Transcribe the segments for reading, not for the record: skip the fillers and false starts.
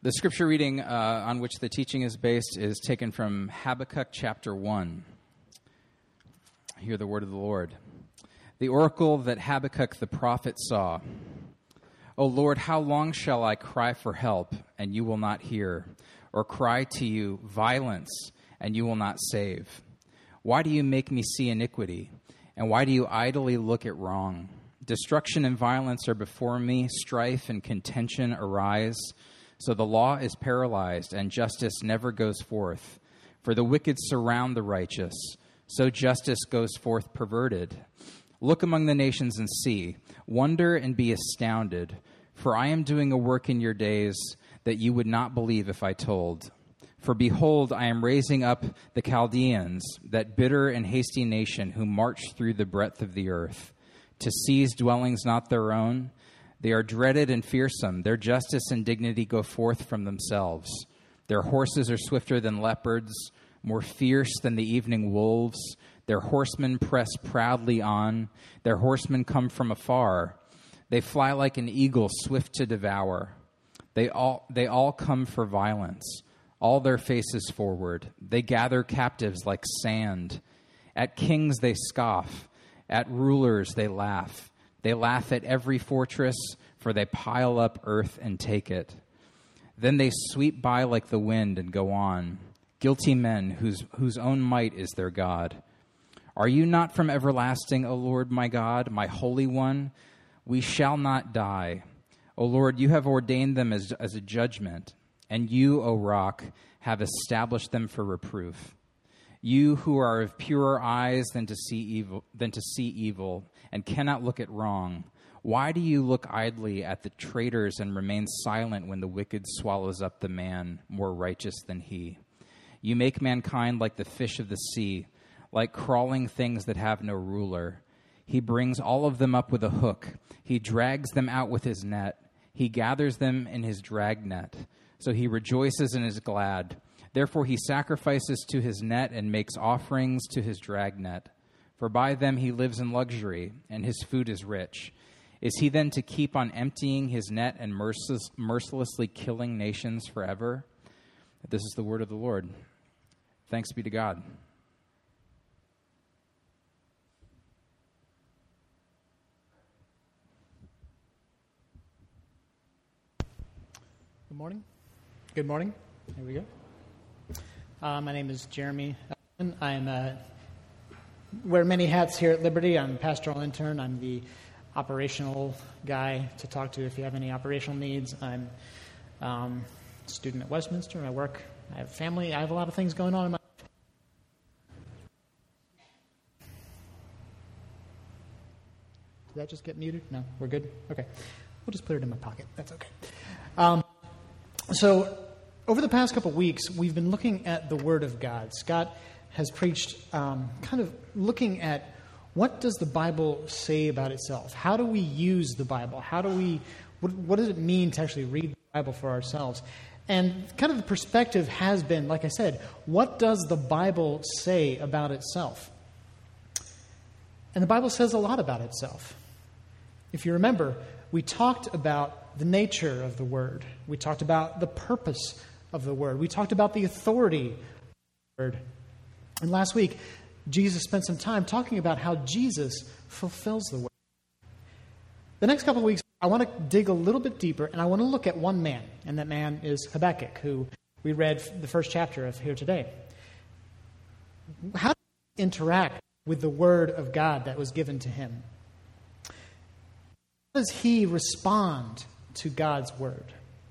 The scripture reading on which the teaching is based is taken from Habakkuk chapter 1. Hear the word of the Lord. The oracle that Habakkuk the prophet saw. O Lord, how long shall I cry for help, and you will not hear, or cry to you violence, and you will not save? Why do you make me see iniquity, and why do you idly look at wrong? Destruction and violence are before me, strife and contention arise. So the law is paralyzed, and justice never goes forth. For the wicked surround the righteous, so justice goes forth perverted. Look among the nations and see, wonder and be astounded. For I am doing a work in your days that you would not believe if I told. For behold, I am raising up the Chaldeans, that bitter and hasty nation who march through the breadth of the earth, to seize dwellings not their own. They are dreaded and fearsome. Their justice and dignity go forth from themselves. Their horses are swifter than leopards, more fierce than the evening wolves. Their horsemen press proudly on. Their horsemen come from afar. They fly like an eagle, swift to devour. They all come for violence, all their faces forward. They gather captives like sand. At kings they scoff. At rulers they laugh. They laugh at every fortress, for they pile up earth and take it. Then they sweep by like the wind and go on, guilty men whose own might is their God. Are you not from everlasting, O Lord my God, my Holy One? We shall not die. O Lord, you have ordained them as a judgment, and you, O Rock, have established them for reproof. You who are of purer eyes than to see evil, and cannot look at wrong, why do you look idly at the traitors and remain silent when the wicked swallows up the man more righteous than he? You make mankind like the fish of the sea, like crawling things that have no ruler. He brings all of them up with a hook. He drags them out with his net. He gathers them in his drag net. So he rejoices and is glad. Therefore he sacrifices to his net and makes offerings to his drag net. For by them he lives in luxury, and his food is rich. Is he then to keep on emptying his net and mercilessly killing nations forever? This is the word of the Lord. Thanks be to God. Good morning. Good morning. Here we go. My name is Jeremy. I wear many hats here at Liberty. I'm a pastoral intern. I'm the operational guy to talk to if you have any operational needs. I'm a student at Westminster. I have family. I have a lot of things going on in my life. Did that just get muted? No, we're good? Okay. We'll just put it in my pocket. That's okay. So over the past couple of weeks, we've been looking at the Word of God. Scott has preached kind of looking at what does the Bible say about itself? How do we use the Bible? What does it mean to actually read the Bible for ourselves? And kind of the perspective has been, like I said, what does the Bible say about itself? And the Bible says a lot about itself. If you remember, we talked about the nature of the Word. We talked about the purpose of the Word. We talked about the authority of the Word. And last week, Jesus spent some time talking about how Jesus fulfills the Word. The next couple of weeks, I want to dig a little bit deeper, and I want to look at one man, and that man is Habakkuk, who we read the first chapter of here today. How does he interact with the Word of God that was given to him? How does he respond to God's Word?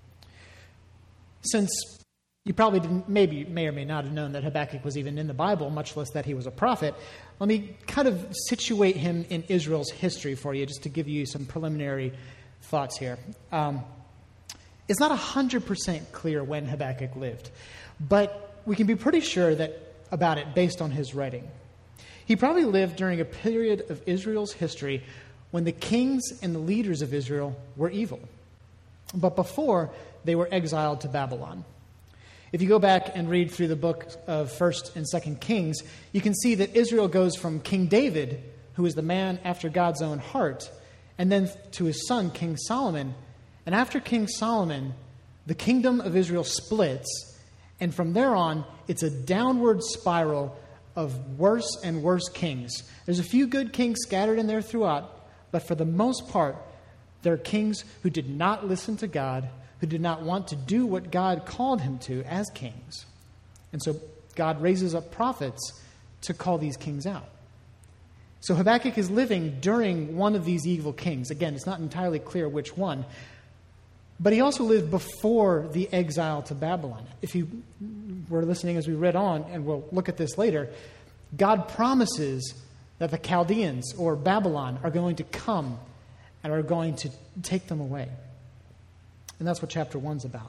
Since you probably may or may not have known that Habakkuk was even in the Bible, much less that he was a prophet, let me kind of situate him in Israel's history for you, just to give you some preliminary thoughts here. It's not 100% clear when Habakkuk lived, but we can be pretty sure about it based on his writing. He probably lived during a period of Israel's history when the kings and the leaders of Israel were evil, but before they were exiled to Babylon. If you go back and read through the book of 1st and 2nd Kings, you can see that Israel goes from King David, who is the man after God's own heart, and then to his son, King Solomon. And after King Solomon, the kingdom of Israel splits, and from there on, it's a downward spiral of worse and worse kings. There's a few good kings scattered in there throughout, but for the most part, there are kings who did not listen to God, who did not want to do what God called him to as kings. And so God raises up prophets to call these kings out. So Habakkuk is living during one of these evil kings. Again, it's not entirely clear which one. But he also lived before the exile to Babylon. If you were listening as we read on, and we'll look at this later, God promises that the Chaldeans, or Babylon, are going to come and are going to take them away. And that's what chapter 1's about.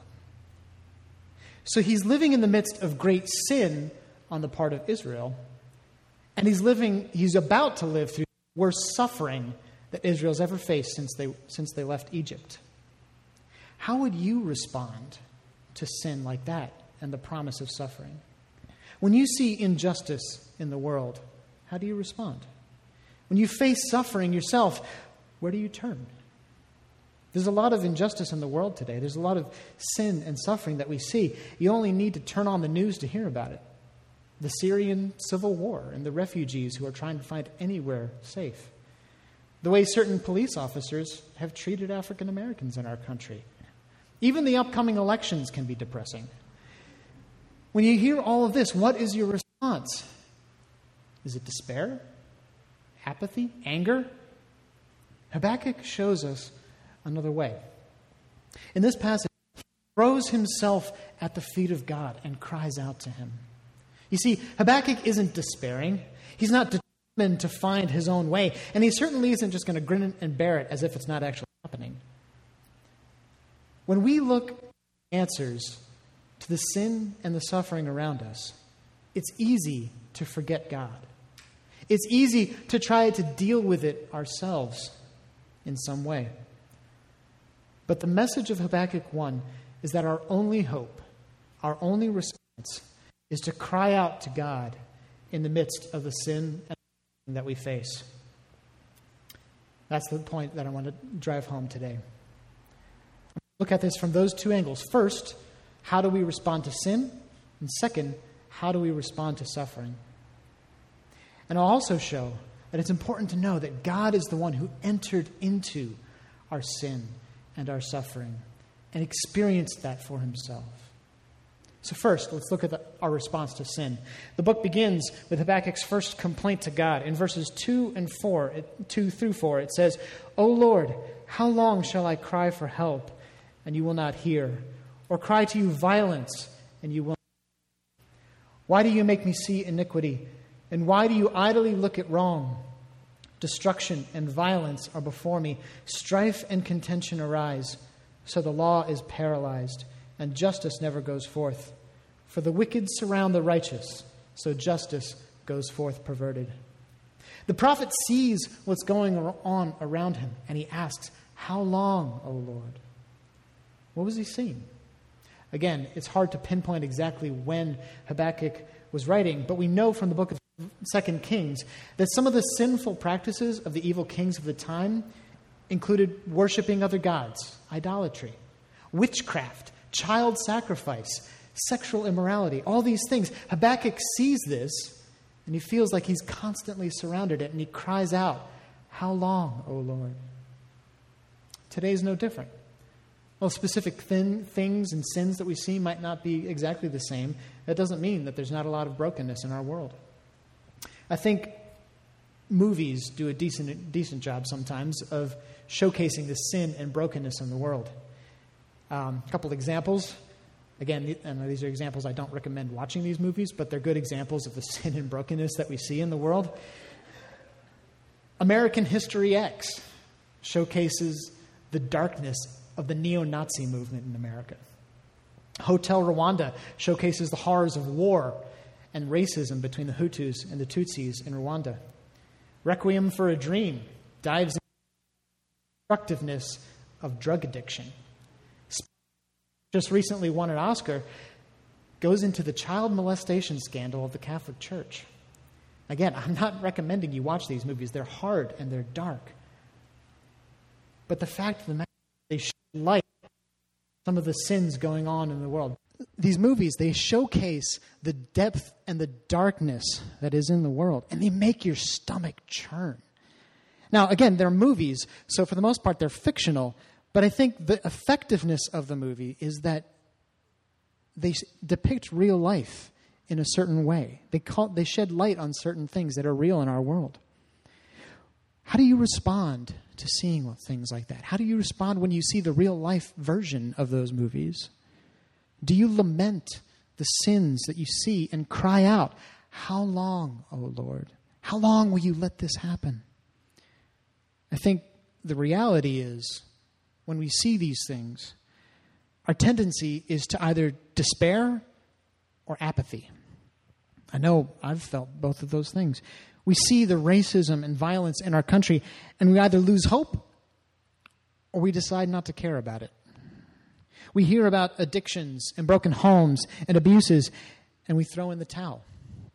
So he's living in the midst of great sin on the part of Israel, and he's about to live through the worst suffering that Israel's ever faced since they left Egypt. How would you respond to sin like that and the promise of suffering? When you see injustice in the world, how do you respond? When you face suffering yourself, where do you turn? There's a lot of injustice in the world today. There's a lot of sin and suffering that we see. You only need to turn on the news to hear about it. The Syrian civil war and the refugees who are trying to find anywhere safe. The way certain police officers have treated African Americans in our country. Even the upcoming elections can be depressing. When you hear all of this, what is your response? Is it despair? Apathy? Anger? Habakkuk shows us another way. In this passage, he throws himself at the feet of God and cries out to him. You see, Habakkuk isn't despairing. He's not determined to find his own way. And he certainly isn't just going to grin and bear it as if it's not actually happening. When we look at answers to the sin and the suffering around us, it's easy to forget God. It's easy to try to deal with it ourselves in some way. But the message of Habakkuk 1 is that our only hope, our only response, is to cry out to God in the midst of the sin and suffering that we face. That's the point that I want to drive home today. Look at this from those two angles. First, how do we respond to sin? And second, how do we respond to suffering? And I'll also show that it's important to know that God is the one who entered into our sin and our suffering and experienced that for himself. So first, let's look at our response to sin. The book begins with Habakkuk's first complaint to God. In verses 2 through 4, it says, "O Lord, how long shall I cry for help, and you will not hear? Or cry to you violence, and you will not? Why do you make me see iniquity? And why do you idly look at wrong? Destruction and violence are before me. Strife and contention arise. So the law is paralyzed, and justice never goes forth. For the wicked surround the righteous, so justice goes forth perverted." The prophet sees what's going on around him, and he asks, "How long, O Lord?" What was he seeing? Again, it's hard to pinpoint exactly when Habakkuk was writing, but we know from the book of 2 Kings that some of the sinful practices of the evil kings of the time included worshiping other gods, idolatry, witchcraft, child sacrifice, sexual immorality, all these things. Habakkuk sees this, and he feels like he's constantly surrounded it, and he cries out, "How long, O Lord?" Today is no different. Well, specific things and sins that we see might not be exactly the same. That doesn't mean that there's not a lot of brokenness in our world. I think movies do a decent job sometimes of showcasing the sin and brokenness in the world. A couple examples. Again, and these are examples I don't recommend watching these movies, but they're good examples of the sin and brokenness that we see in the world. American History X showcases the darkness of the neo-Nazi movement in America. Hotel Rwanda showcases the horrors of war and racism between the Hutus and the Tutsis in Rwanda. Requiem for a Dream dives into the destructiveness of drug addiction. Just recently won an Oscar, goes into the child molestation scandal of the Catholic Church. Again, I'm not recommending you watch these movies. They're hard and they're dark. But the fact of the matter is they shed light some of the sins going on in the world. These movies, they showcase the depth and the darkness that is in the world, and they make your stomach churn. Now, again, they're movies, so for the most part, they're fictional, but I think the effectiveness of the movie is that they depict real life in a certain way. They shed light on certain things that are real in our world. How do you respond to seeing things like that? How do you respond when you see the real life version of those movies? Do you lament the sins that you see and cry out, "How long, O Lord? How long will you let this happen?" I think the reality is, when we see these things, our tendency is to either despair or apathy. I know I've felt both of those things. We see the racism and violence in our country, and we either lose hope or we decide not to care about it. We hear about addictions and broken homes and abuses, and we throw in the towel.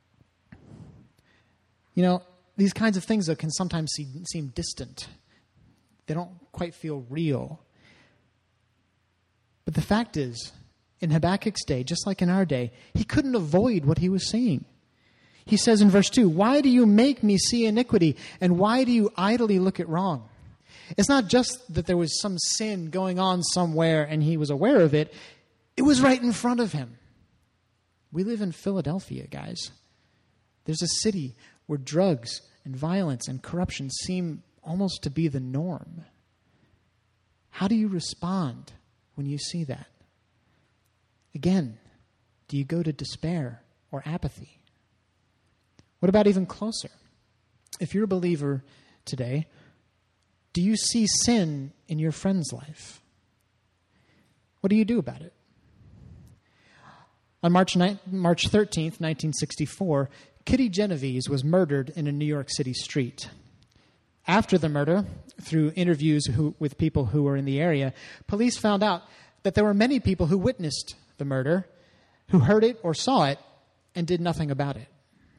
You know, these kinds of things can sometimes seem distant. They don't quite feel real. But the fact is, in Habakkuk's day, just like in our day, he couldn't avoid what he was seeing. He says in verse 2, "Why do you make me see iniquity, and why do you idly look at wrong?" It's not just that there was some sin going on somewhere and he was aware of it. It was right in front of him. We live in Philadelphia, guys. There's a city where drugs and violence and corruption seem almost to be the norm. How do you respond when you see that? Again, do you go to despair or apathy? What about even closer? If you're a believer today, do you see sin in your friend's life? What do you do about it? On March 13th, 1964, Kitty Genovese was murdered in a New York City street. After the murder, through interviews with people who were in the area, police found out that there were many people who witnessed the murder, who heard it or saw it, and did nothing about it.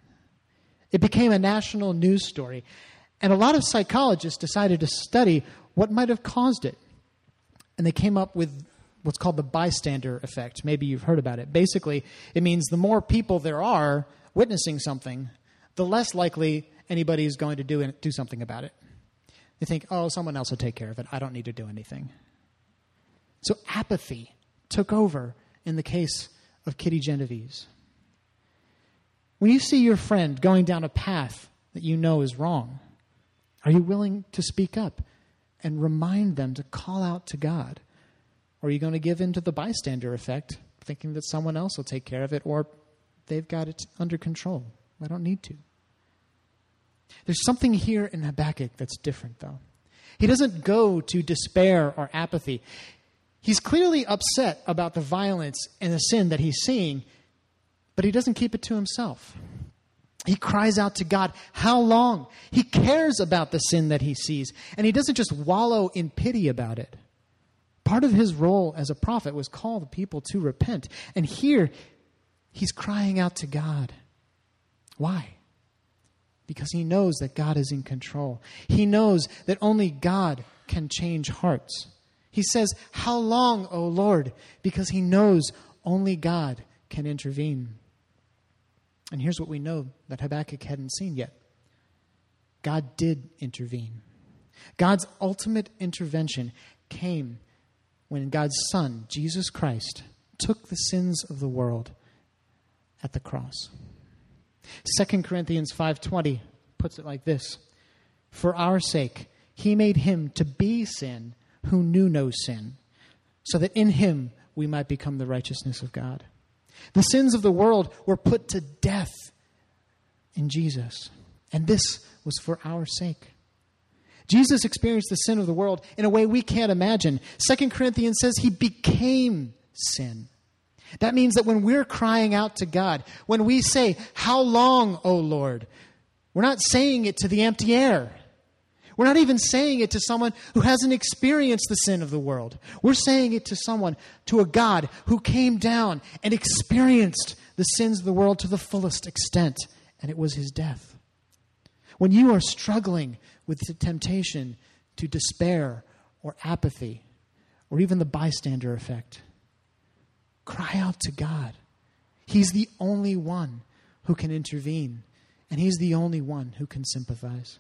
It became a national news story, and a lot of psychologists decided to study what might have caused it. And they came up with what's called the bystander effect. Maybe you've heard about it. Basically, it means the more people there are witnessing something, the less likely anybody is going to do something about it. They think, "Oh, someone else will take care of it. I don't need to do anything." So apathy took over in the case of Kitty Genovese. When you see your friend going down a path that you know is wrong, are you willing to speak up and remind them to call out to God? Or are you going to give in to the bystander effect, thinking that someone else will take care of it, or they've got it under control? I don't need to. There's something here in Habakkuk that's different, though. He doesn't go to despair or apathy. He's clearly upset about the violence and the sin that he's seeing, but he doesn't keep it to himself. He cries out to God, "How long?" He cares about the sin that he sees, and he doesn't just wallow in pity about it. Part of his role as a prophet was call the people to repent. And here, he's crying out to God. Why? Because he knows that God is in control. He knows that only God can change hearts. He says, "How long, O Lord?" Because he knows only God can intervene. And here's what we know that Habakkuk hadn't seen yet. God did intervene. God's ultimate intervention came when God's Son, Jesus Christ, took the sins of the world at the cross. 2 Corinthians 5:20 puts it like this: "For our sake, he made him to be sin who knew no sin, so that in him we might become the righteousness of God." The sins of the world were put to death in Jesus, and this was for our sake. Jesus experienced the sin of the world in a way we can't imagine. 2 Corinthians says he became sin. That means that when we're crying out to God, when we say, "How long, O Lord?" we're not saying it to the empty air. We're not even saying it to someone who hasn't experienced the sin of the world. We're saying it to a God who came down and experienced the sins of the world to the fullest extent, and it was his death. When you are struggling with the temptation to despair or apathy, or even the bystander effect. Cry out to God. He's the only one who can intervene, and He's the only one who can sympathize.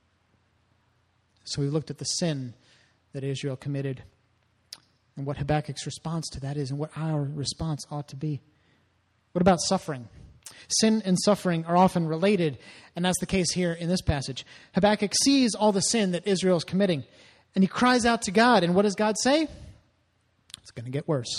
So we looked at the sin that Israel committed and what Habakkuk's response to that is and what our response ought to be. What about suffering? Sin and suffering are often related, and that's the case here in this passage. Habakkuk sees all the sin that Israel is committing, and he cries out to God. And what does God say? It's going to get worse.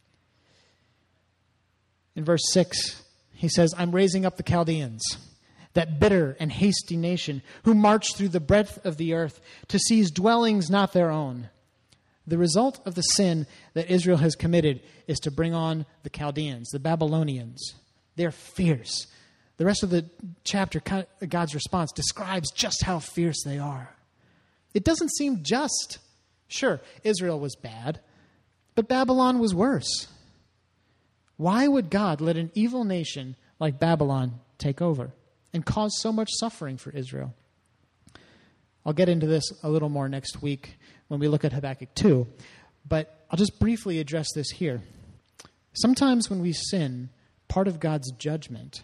In verse 6, he says, I'm raising up the Chaldeans, that bitter and hasty nation, who march through the breadth of the earth to seize dwellings not their own. The result of the sin that Israel has committed is to bring on the Chaldeans, the Babylonians. They're fierce. The rest of the chapter, God's response, describes just how fierce they are. It doesn't seem just. Sure, Israel was bad, but Babylon was worse. Why would God let an evil nation like Babylon take over and cause so much suffering for Israel? I'll get into this a little more next week when we look at Habakkuk 2, but I'll just briefly address this here. Sometimes when we sin, part of God's judgment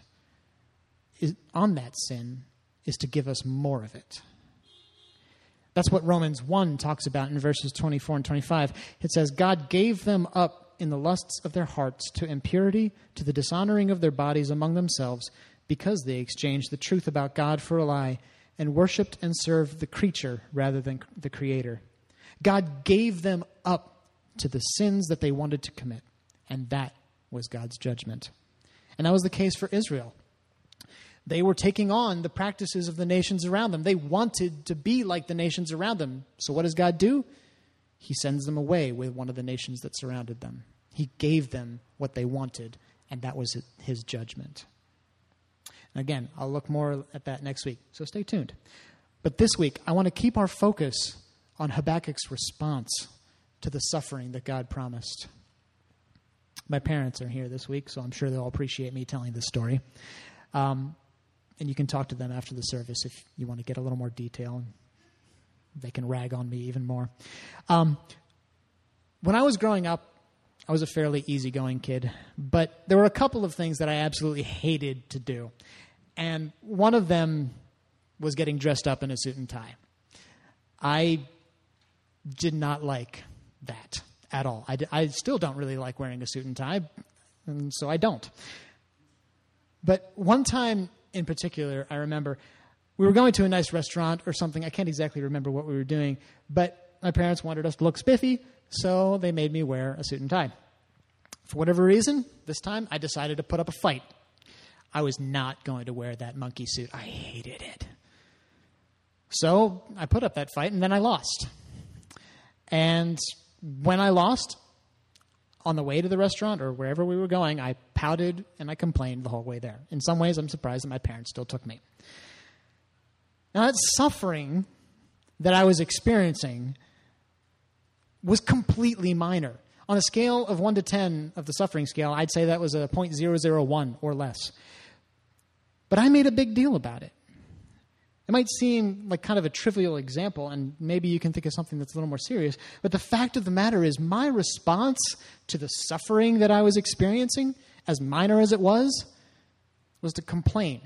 on that sin is to give us more of it. That's what Romans 1 talks about in verses 24 and 25. It says, God gave them up in the lusts of their hearts to impurity, to the dishonoring of their bodies among themselves, because they exchanged the truth about God for a lie and worshipped and served the creature rather than the Creator. God gave them up to the sins that they wanted to commit, and that was God's judgment. And that was the case for Israel. They were taking on the practices of the nations around them. They wanted to be like the nations around them. So what does God do? He sends them away with one of the nations that surrounded them. He gave them what they wanted, and that was His judgment. And again, I'll look more at that next week, so stay tuned. But this week, I want to keep our focus on Habakkuk's response to the suffering that God promised. My parents are here this week, so I'm sure they'll appreciate me telling this story. And you can talk to them after the service if you want to get a little more detail, and they can rag on me even more. When I was growing up, I was a fairly easygoing kid, but there were a couple of things that I absolutely hated to do. And one of them was getting dressed up in a suit and tie. I did not like that at all. I still don't really like wearing a suit and tie, and so I don't. But one time in particular, I remember we were going to a nice restaurant or something. I can't exactly remember what we were doing, but my parents wanted us to look spiffy, so they made me wear a suit and tie. For whatever reason, this time I decided to put up a fight. I was not going to wear that monkey suit. I hated it. So I put up that fight, and then I lost. And when I lost, on the way to the restaurant or wherever we were going, I pouted and I complained the whole way there. In some ways, I'm surprised that my parents still took me. Now, that suffering that I was experiencing was completely minor. On a scale of 1 to 10 of the suffering scale, I'd say that was a 0.001 or less. But I made a big deal about it. It might seem like kind of a trivial example, and maybe you can think of something that's a little more serious, but the fact of the matter is my response to the suffering that I was experiencing, as minor as it was to complain.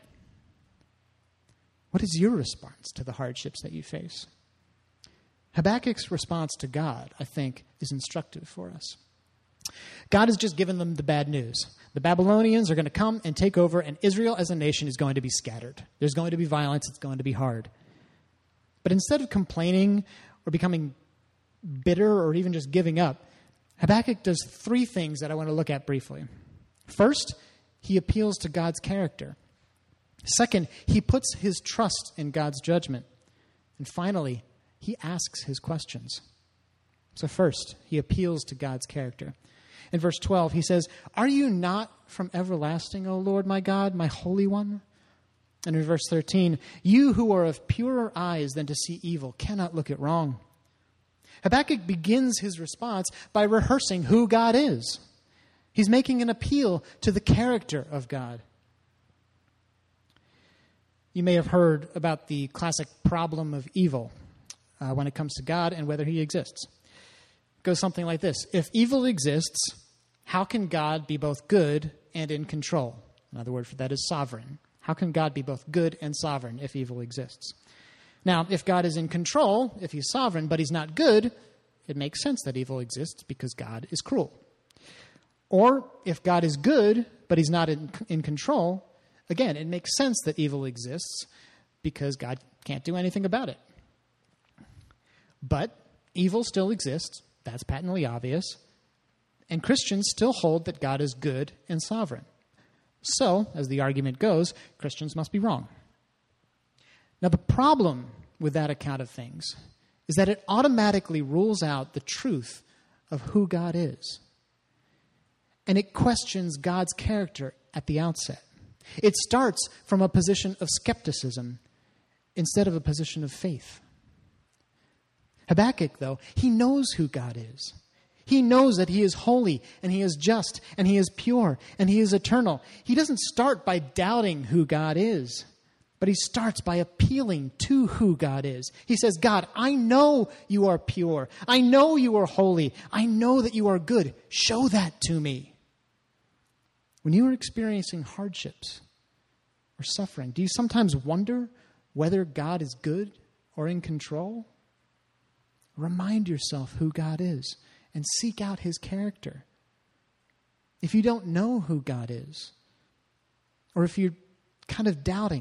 What is your response to the hardships that you face? Habakkuk's response to God, I think, is instructive for us. God has just given them the bad news. The Babylonians are going to come and take over, and Israel as a nation is going to be scattered. There's going to be violence. It's going to be hard. But instead of complaining or becoming bitter or even just giving up, Habakkuk does 3 things that I want to look at briefly. First, he appeals to God's character. Second, he puts his trust in God's judgment. And finally, he asks his questions. So first, he appeals to God's character. In verse 12, he says, "Are you not from everlasting, O Lord my God, my Holy One?" And in verse 13, "You who are of purer eyes than to see evil cannot look at wrong." Habakkuk begins his response by rehearsing who God is. He's making an appeal to the character of God. You may have heard about the classic problem of evil when it comes to God and whether he exists. goes something like this. If evil exists, how can God be both good and in control? Another word for that is sovereign. How can God be both good and sovereign if evil exists? Now, if God is in control, if he's sovereign, but he's not good, it makes sense that evil exists because God is cruel. Or if God is good, but he's not in control, again, it makes sense that evil exists because God can't do anything about it. But evil still exists. That's patently obvious. And Christians still hold that God is good and sovereign. So, as the argument goes, Christians must be wrong. Now, the problem with that account of things is that it automatically rules out the truth of who God is. And it questions God's character at the outset. It starts from a position of skepticism instead of a position of faith. Habakkuk, though, he knows who God is. He knows that he is holy, and he is just, and he is pure, and he is eternal. He doesn't start by doubting who God is, but he starts by appealing to who God is. He says, God, I know you are pure. I know you are holy. I know that you are good. Show that to me. When you are experiencing hardships or suffering, do you sometimes wonder whether God is good or in control? Remind yourself who God is and seek out his character. If you don't know who God is, or if you're kind of doubting,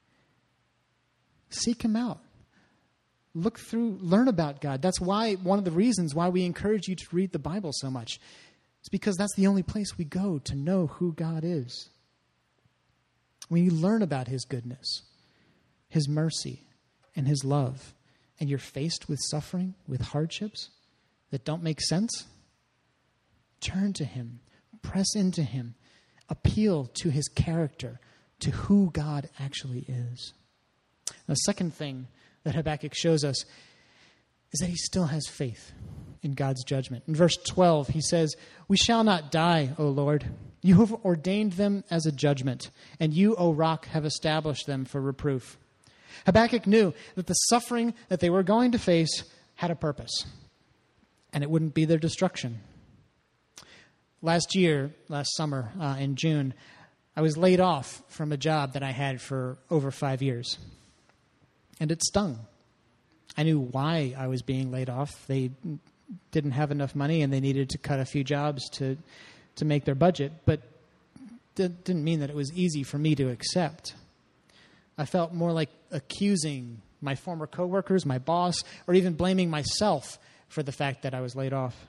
seek him out. Look through, learn about God. That's why one of the reasons why we encourage you to read the Bible so much. It's because that's the only place we go to know who God is. When you learn about his goodness, his mercy, and his love, and you're faced with suffering, with hardships that don't make sense, turn to him, press into him, appeal to his character, to who God actually is. The second thing that Habakkuk shows us is that he still has faith in God's judgment. In verse 12, he says, "We shall not die, O Lord. You have ordained them as a judgment, and you, O rock, have established them for reproof." Habakkuk knew that the suffering that they were going to face had a purpose, and it wouldn't be their destruction. Last summer, in June, I was laid off from a job that I had for over 5 years, and it stung. I knew why I was being laid off. They didn't have enough money, and they needed to cut a few jobs to make their budget, but that didn't mean that it was easy for me to accept. I felt more like accusing my former coworkers, my boss, or even blaming myself for the fact that I was laid off.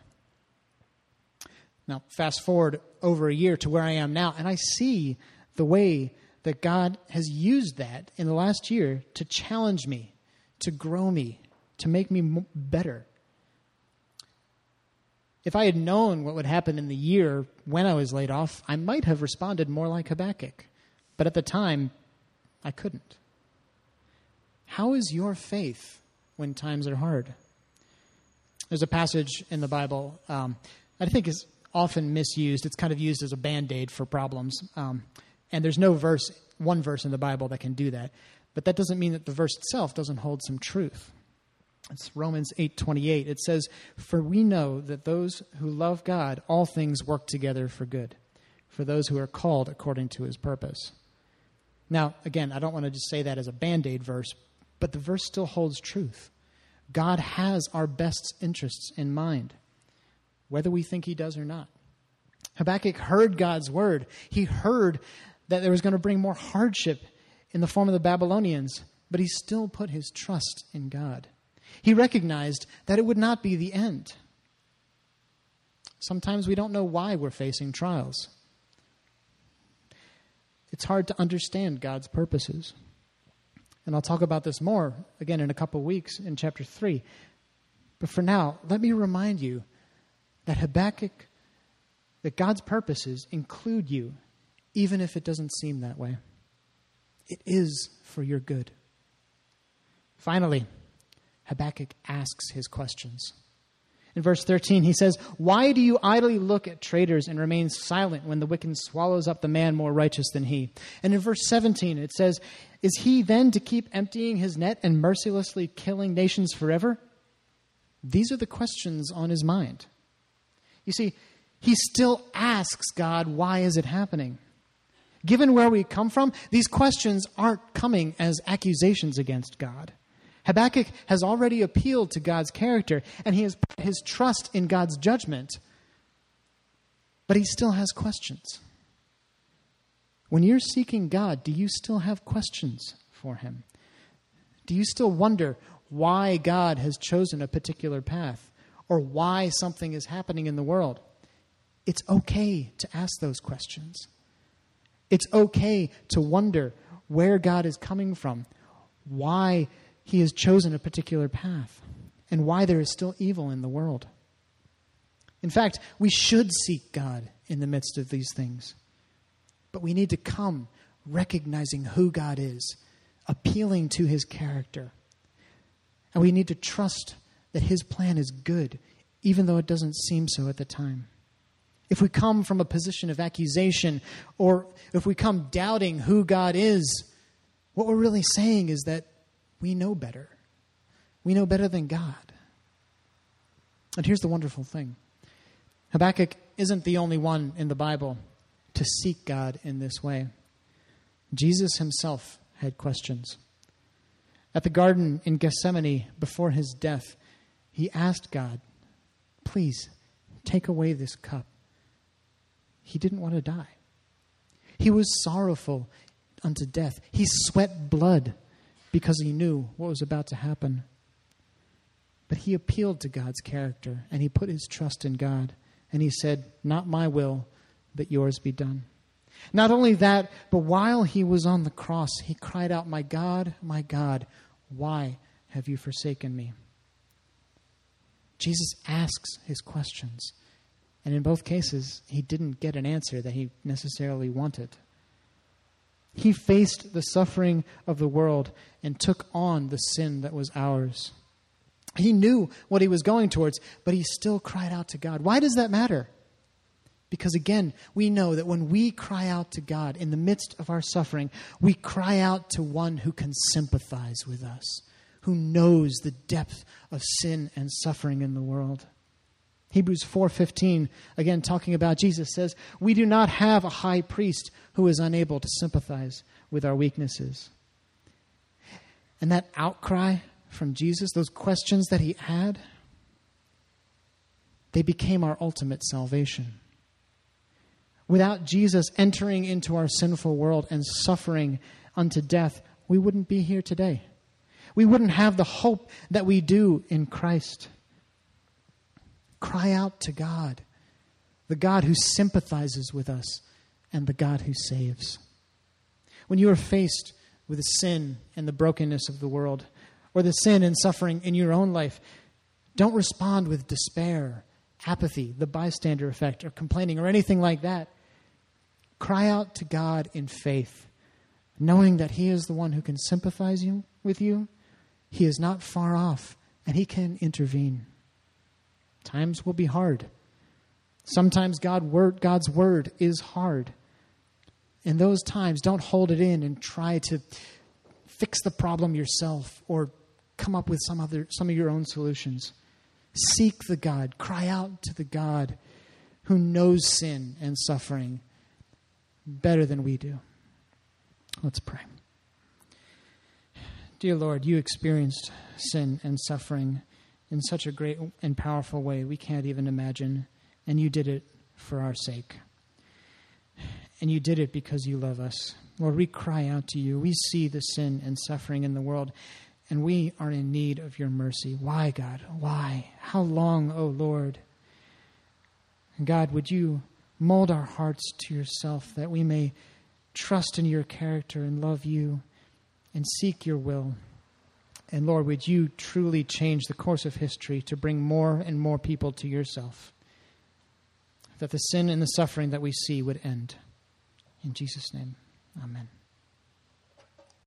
Now, fast forward over a year to where I am now, and I see the way that God has used that in the last year to challenge me, to grow me, to make me better. If I had known what would happen in the year when I was laid off, I might have responded more like Habakkuk. But at the time, I couldn't. How is your faith when times are hard? There's a passage in the Bible I think is often misused. It's kind of used as a Band-Aid for problems. And there's no one verse in the Bible that can do that. But that doesn't mean that the verse itself doesn't hold some truth. It's Romans 8:28. It says, "For we know that those who love God, all things work together for good, for those who are called according to his purpose." Now, again, I don't want to just say that as a Band-Aid verse, but the verse still holds truth. God has our best interests in mind, whether we think he does or not. Habakkuk heard God's word. He heard that there was going to bring more hardship in the form of the Babylonians, but he still put his trust in God. He recognized that it would not be the end. Sometimes we don't know why we're facing trials. It's hard to understand God's purposes. And I'll talk about this more, again, in a couple of weeks in chapter 3. But for now, let me remind you that that God's purposes include you, even if it doesn't seem that way. It is for your good. Finally, Habakkuk asks his questions. In verse 13, he says, "Why do you idly look at traitors and remain silent when the wicked swallows up the man more righteous than he?" And in verse 17, it says, "Is he then to keep emptying his net and mercilessly killing nations forever?" These are the questions on his mind. You see, he still asks God, why is it happening? Given where we come from, these questions aren't coming as accusations against God. Habakkuk has already appealed to God's character, and he has put his trust in God's judgment. But he still has questions. When you're seeking God, do you still have questions for him? Do you still wonder why God has chosen a particular path or why something is happening in the world? It's okay to ask those questions. It's okay to wonder where God is coming from, why he has chosen a particular path, and why there is still evil in the world. In fact, we should seek God in the midst of these things. But we need to come recognizing who God is, appealing to his character. And we need to trust that his plan is good, even though it doesn't seem so at the time. If we come from a position of accusation, or if we come doubting who God is, what we're really saying is that we know better. We know better than God. And here's the wonderful thing. Habakkuk isn't the only one in the Bible to seek God in this way. Jesus himself had questions. At the garden in Gethsemane, before his death, he asked God, please take away this cup. He didn't want to die. He was sorrowful unto death. He sweat blood because he knew what was about to happen. But he appealed to God's character, and he put his trust in God. And he said, not my will, but yours be done. Not only that, but while he was on the cross, he cried out, my God, why have you forsaken me? Jesus asks his questions. And in both cases, he didn't get an answer that he necessarily wanted. He faced the suffering of the world and took on the sin that was ours. He knew what he was going towards, but he still cried out to God. Why does that matter? Because again, we know that when we cry out to God in the midst of our suffering, we cry out to one who can sympathize with us, who knows the depth of sin and suffering in the world. Hebrews 4:15, again talking about Jesus, says, we do not have a high priest who is unable to sympathize with our weaknesses. And that outcry from Jesus, those questions that he had, they became our ultimate salvation. Without Jesus entering into our sinful world and suffering unto death, we wouldn't be here today. We wouldn't have the hope that we do in Christ. Cry out to God, the God who sympathizes with us and the God who saves. When you are faced with the sin and the brokenness of the world, or the sin and suffering in your own life, don't respond with despair, apathy, the bystander effect, or complaining, or anything like that. Cry out to God in faith, knowing that he is the one who can sympathize with you. He is not far off, and he can intervene. Times will be hard. Sometimes God's word is hard. In those times, don't hold it in and try to fix the problem yourself or come up with some of your own solutions. Seek the God. Cry out to the God who knows sin and suffering better than we do. Let's pray. Dear Lord, you experienced sin and suffering in such a great and powerful way we can't even imagine, and you did it for our sake. And you did it because you love us. Lord, we cry out to you. We see the sin and suffering in the world, and we are in need of your mercy. Why, God? Why? How long, O Lord? And God, would you mold our hearts to yourself that we may trust in your character and love you and seek your will. And Lord, would you truly change the course of history to bring more and more people to yourself, that the sin and the suffering that we see would end. In Jesus' name, amen.